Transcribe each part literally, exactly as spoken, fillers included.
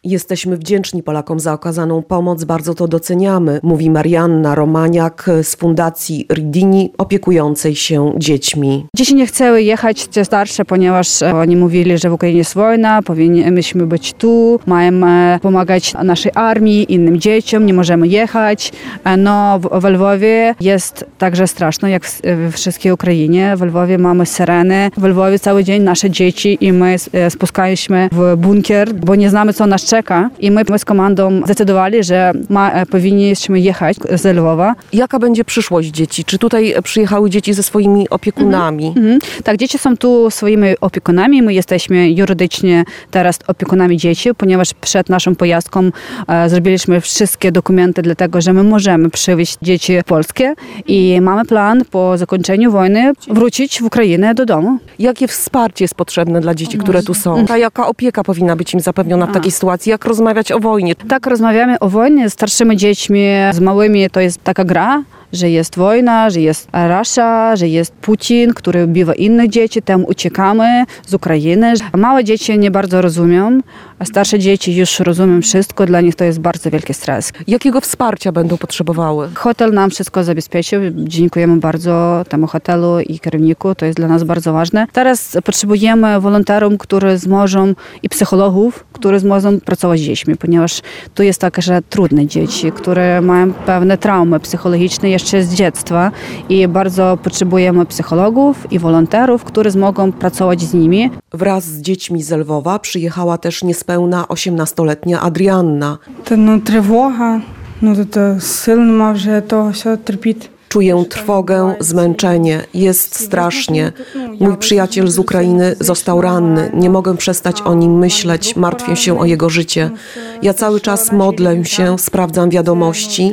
Jesteśmy wdzięczni Polakom za okazaną pomoc, bardzo to doceniamy, mówi Marianna Romaniak z Fundacji Ridini opiekującej się dziećmi. Dzieci nie chciały jechać, te starsze, ponieważ oni mówili, że w Ukrainie jest wojna, powinniśmy być tu, mamy pomagać naszej armii, innym dzieciom, nie możemy jechać. No w Lwowie jest także straszno, jak w wszystkiej Ukrainie. W Lwowie mamy syreny, w Lwowie cały dzień nasze dzieci i my spuskaliśmy w bunkier, bo nie znamy, co nas czeka. I my, my z komandą zdecydowali, że ma, powinniśmy jechać z Lwowa. Jaka będzie przyszłość dzieci? Czy tutaj przyjechały dzieci ze swoimi opiekunami? Mhm. Mhm. Tak, dzieci są tu swoimi opiekunami. My jesteśmy jurydycznie teraz opiekunami dzieci, ponieważ przed naszą pojazdką e, zrobiliśmy wszystkie dokumenty, dlatego że my możemy przywieźć dzieci polskie i mamy plan po zakończeniu wojny wrócić w Ukrainę do domu. Jakie wsparcie jest potrzebne dla dzieci, które tu są? A jaka opieka powinna być im zapewniona w takiej sytuacji? Jak rozmawiać o wojnie? Tak, rozmawiamy o wojnie z starszymi dziećmi, z małymi. To jest taka gra, że jest wojna, że jest Rosja, że jest Putin, który ubiwa innych dzieci, tam uciekamy z Ukrainy. Małe dzieci nie bardzo rozumią, a starsze dzieci już rozumieją wszystko, dla nich to jest bardzo wielki stres. Jakiego wsparcia będą potrzebowały? Hotel nam wszystko zabezpieczył, dziękujemy bardzo temu hotelu i kierowniku, to jest dla nas bardzo ważne. Teraz potrzebujemy wolontariów, którzy zmożą i psychologów, którzy zmożą pracować z dziećmi, ponieważ tu jest tak, że trudne dzieci, które mają pewne traumy psychologiczne jeszcze z dziecka i bardzo potrzebujemy psychologów i wolontariów, którzy mogą pracować z nimi. Wraz z dziećmi z Lwowa przyjechała też niespełna osiemnastoletnia Adrianna. To no trwoga, no to, to sił nie ma вже того все терпіти. Czuję trwogę, zmęczenie. Jest strasznie. Mój przyjaciel z Ukrainy został ranny. Nie mogę przestać o nim myśleć. Martwię się o jego życie. Ja cały czas modlę się, sprawdzam wiadomości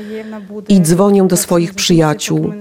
i dzwonię do swoich przyjaciół.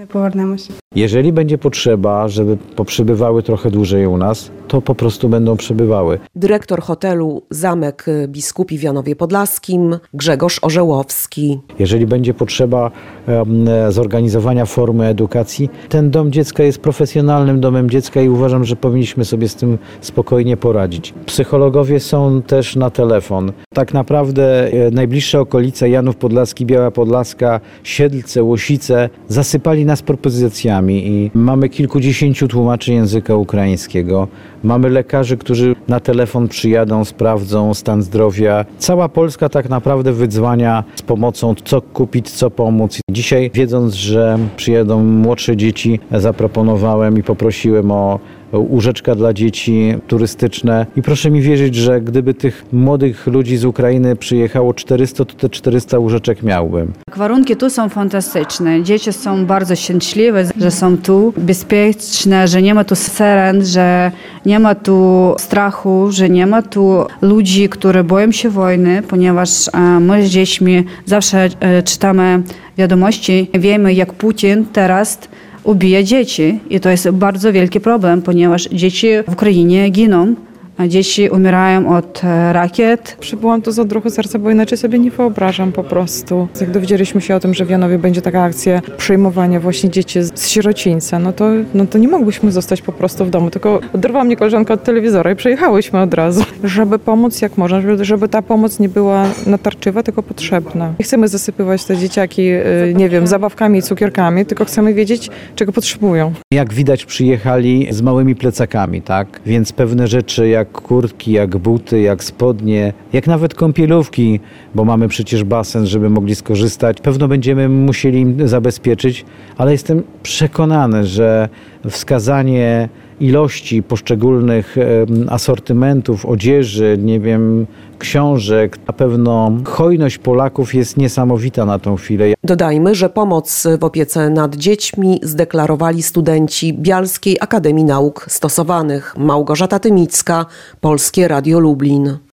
Jeżeli będzie potrzeba, żeby poprzebywały trochę dłużej u nas, to po prostu będą przebywały. Dyrektor hotelu Zamek Biskupi w Janowie Podlaskim, Grzegorz Orzełowski. Jeżeli będzie potrzeba um, zorganizowania formy edukacji, ten dom dziecka jest profesjonalnym domem dziecka i uważam, że powinniśmy sobie z tym spokojnie poradzić. Psychologowie są też na telefon. Tak naprawdę e, najbliższe okolice Janów Podlaski, Biała Podlaska, Siedlce, Łosice zasypali nas propozycjami i mamy kilkudziesięciu tłumaczy języka ukraińskiego. Mamy lekarzy, którzy na telefon przyjadą, sprawdzą stan zdrowia. Cała Polska tak naprawdę wydzwania z pomocą, co kupić, co pomóc. Dzisiaj, wiedząc, że przyjadą młodsze dzieci, zaproponowałem i poprosiłem o łóżeczka dla dzieci turystyczne. I proszę mi wierzyć, że gdyby tych młodych ludzi z Ukrainy przyjechało czterysta, to te czterysta łóżeczek miałbym. Warunki tu są fantastyczne. Dzieci są bardzo szczęśliwe, że są tu bezpieczne, że nie ma tu syren, że nie ma tu strachu, że nie ma tu ludzi, którzy boją się wojny, ponieważ my z dziećmi zawsze czytamy wiadomości. Wiemy, jak Putin teraz ubija dzieci i to jest bardzo wielki problem, ponieważ dzieci w Ukrainie giną. Dzieci umierają od rakiet. Przybyłam tu z odruchu serca, bo inaczej sobie nie wyobrażam po prostu. Jak dowiedzieliśmy się o tym, że w Janowie będzie taka akcja przyjmowania właśnie dzieci z sierocińca, no to, no to nie mogłyśmy zostać po prostu w domu, tylko oderwała mnie koleżanka od telewizora i przyjechałyśmy od razu, żeby pomóc jak można, żeby, żeby ta pomoc nie była natarczywa, tylko potrzebna. Nie chcemy zasypywać te dzieciaki, nie wiem, zabawkami i cukierkami, tylko chcemy wiedzieć, czego potrzebują. Jak widać, przyjechali z małymi plecakami, tak? Więc pewne rzeczy jak kurtki, jak buty, jak spodnie, jak nawet kąpielówki, bo mamy przecież basen, żeby mogli skorzystać. Pewno będziemy musieli im zabezpieczyć, ale jestem przekonany, że wskazanie ilości poszczególnych asortymentów, odzieży, nie wiem, książek, na pewno hojność Polaków jest niesamowita na tą chwilę. Dodajmy, że pomoc w opiece nad dziećmi zdeklarowali studenci Bialskiej Akademii Nauk Stosowanych. Małgorzata Tymicka, Polskie Radio Lublin.